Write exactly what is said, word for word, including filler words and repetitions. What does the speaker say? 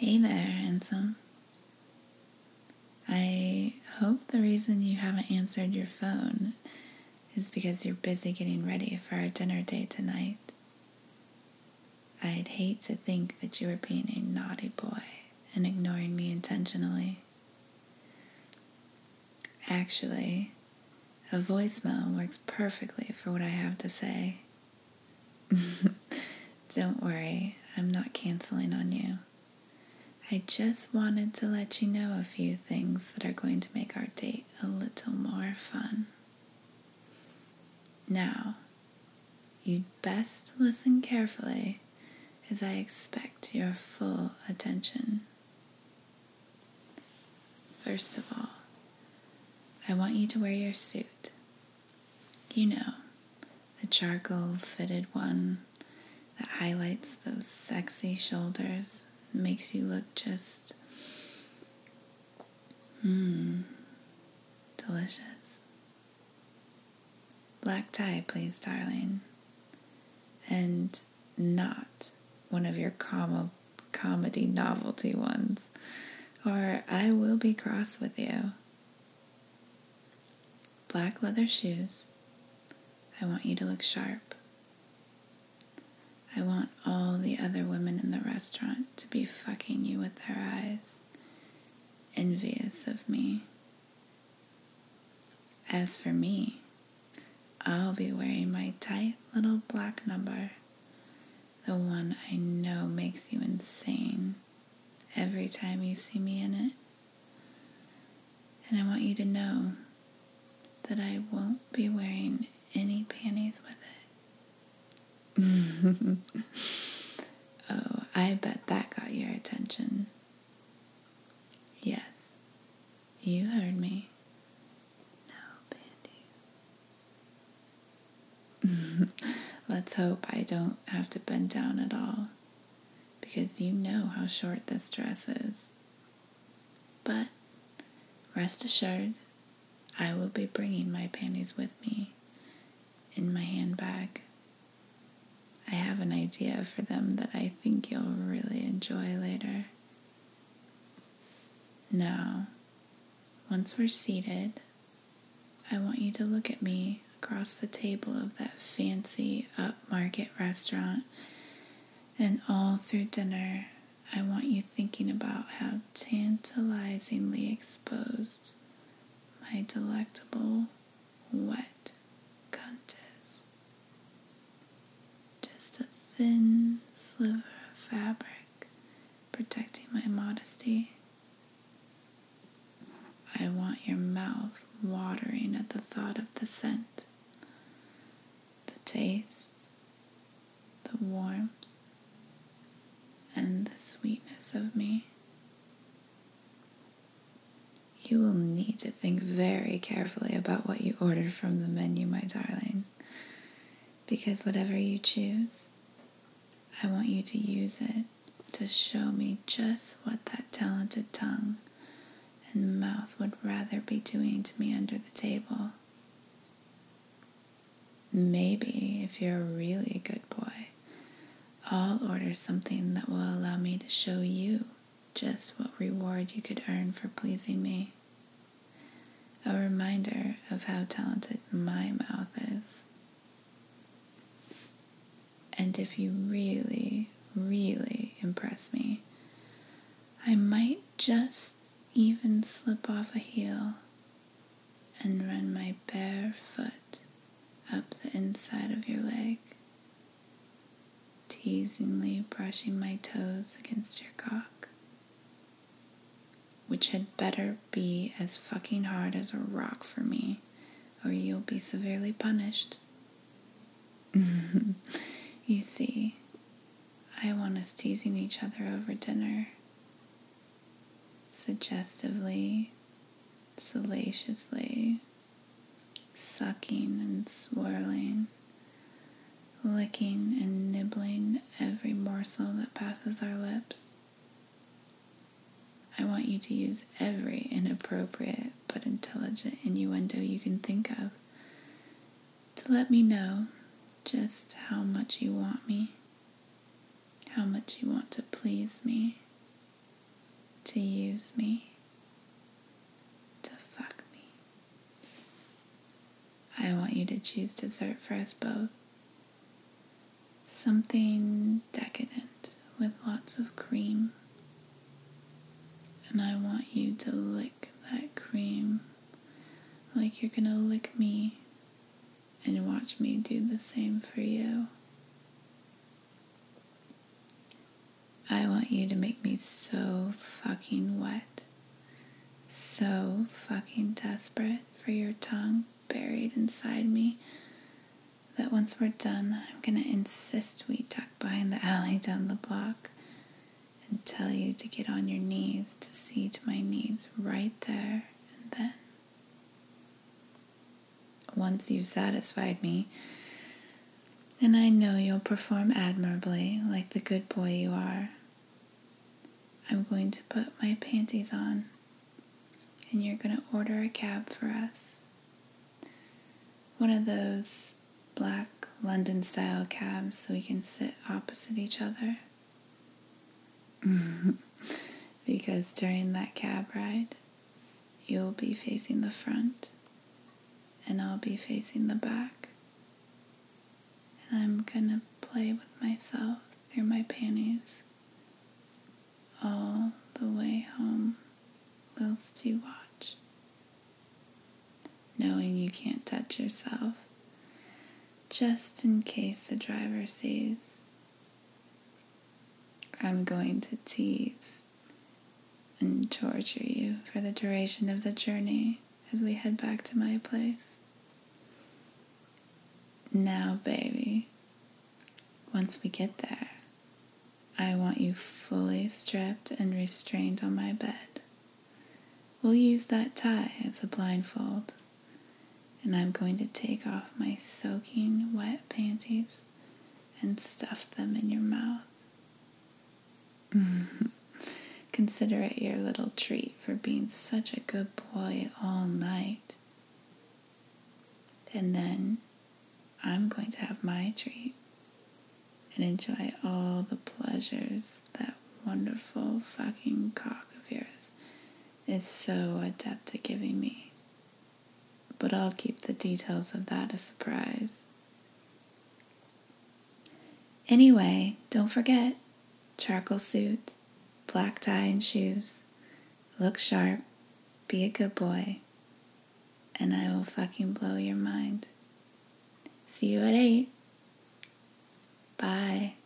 Hey there, handsome. I hope the reason you haven't answered your phone is because you're busy getting ready for our dinner date tonight. I'd hate to think that you were being a naughty boy and ignoring me intentionally. Actually, a voicemail works perfectly for what I have to say. Don't worry, I'm not canceling on you. I just wanted to let you know a few things that are going to make our date a little more fun. Now, you'd best listen carefully as I expect your full attention. First of all, I want you to wear your suit. You know, the charcoal fitted one that highlights those sexy shoulders and makes you look just, mmm, delicious. Black tie, please, darling. And not one of your com- comedy novelty ones, or I will be cross with you. Black leather shoes. I want you to look sharp. I want all the other women in the restaurant to be fucking you with their eyes, envious of me. As for me, I'll be wearing my tight little black number, the one I know makes you insane every time you see me in it. And I want you to know that I won't be wearing any panties with it. Oh, I bet that got your attention. Yes, you heard me. No panties. Let's hope I don't have to bend down at all, because you know how short this dress is. But rest assured, I will be bringing my panties with me in my handbag. I have an idea for them that I think you'll really enjoy later. Now, once we're seated, I want you to look at me across the table of that fancy upmarket restaurant, and all through dinner, I want you thinking about how tantalizingly exposed my delectable, wet cunt is. Just a thin sliver of fabric protecting my modesty. I want your mouth watering at the thought of the scent, the taste, the warmth, and the sweetness of me. You will need to think very carefully about what you order from the menu, my darling, because whatever you choose, I want you to use it to show me just what that talented tongue and mouth would rather be doing to me under the table. Maybe, if you're a really good boy, I'll order something that will allow me to show you just what reward you could earn for pleasing me. A reminder of how talented my mouth is. And if you really, really impress me, I might just even slip off a heel and run my bare foot up the inside of your leg, teasingly brushing my toes against your cock, which had better be as fucking hard as a rock for me, or you'll be severely punished. You see, I want us teasing each other over dinner, suggestively, salaciously, sucking and swirling, licking and nibbling every morsel that passes our lips. I want you to use every inappropriate but intelligent innuendo you can think of to let me know just how much you want me, how much you want to please me. to use me, to fuck me. I want you to choose dessert for us both. Something decadent with lots of cream. And I want you to lick that cream like you're gonna lick me and watch me do the same for you. I want you to make me so fucking wet, so fucking desperate for your tongue buried inside me that once we're done, I'm gonna insist we tuck behind the alley down the block and tell you to get on your knees to see to my needs right there and then. Once you've satisfied me, and I know you'll perform admirably like the good boy you are, I'm going to put my panties on and you're going to order a cab for us. One of those black London style cabs so we can sit opposite each other. Because during that cab ride, you'll be facing the front and I'll be facing the back. And I'm gonna play with myself through my panties all the way home whilst you watch, knowing you can't touch yourself, just in case the driver sees. I'm going to tease and torture you for the duration of the journey as we head back to my place. Now, baby, once we get there, I want you fully stripped and restrained on my bed. We'll use that tie as a blindfold, and I'm going to take off my soaking wet panties and stuff them in your mouth. Consider it your little treat for being such a good boy all night. And then I'm going to have my treat and enjoy all the pleasures that wonderful fucking cock of yours is so adept at giving me. But I'll keep the details of that a surprise. Anyway, don't forget, charcoal suit, black tie and shoes, look sharp, be a good boy, and I will fucking blow your mind. See you at eight. Bye.